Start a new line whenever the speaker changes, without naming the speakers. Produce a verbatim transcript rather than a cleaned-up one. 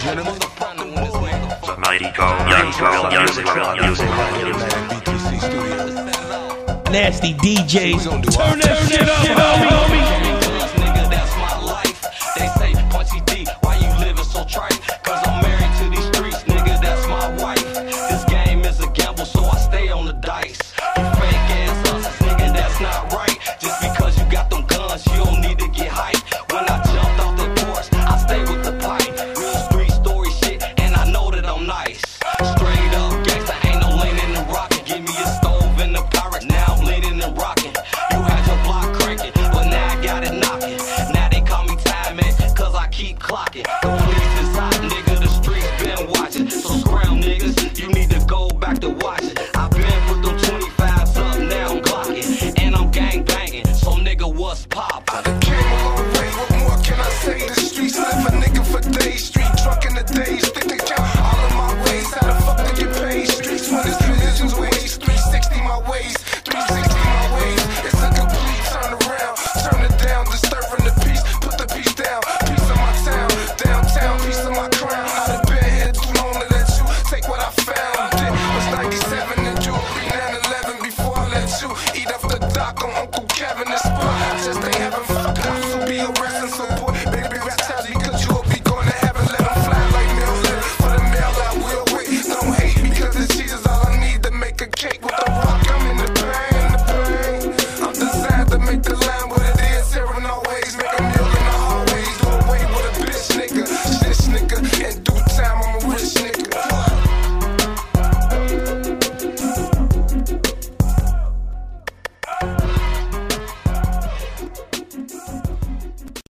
gentlemen.
Mighty Go, Mighty Go, Music, Music,
Nasty D Js, turn that shit up, homie.
Nigga, that's my life. They say Punchy D, why you living so trite? Cause I'm married to these streets, nigga, that's my wife. This game is a gamble, so I stay on the dice. You fake ass hustlers, nigga, that's not right. Just because you got them guns, you don't need to get hyped. When I jumped off that porch, I stay with the pipe. Real street story shit, and I know that I'm nice. Straight up gangsta, ain't no leaning and rocking. Give me a stove and a pirate, now I'm leaning and rocking. You had your block cranking, but now I got it knocking. Now they call me Time Man, cause I keep clocking.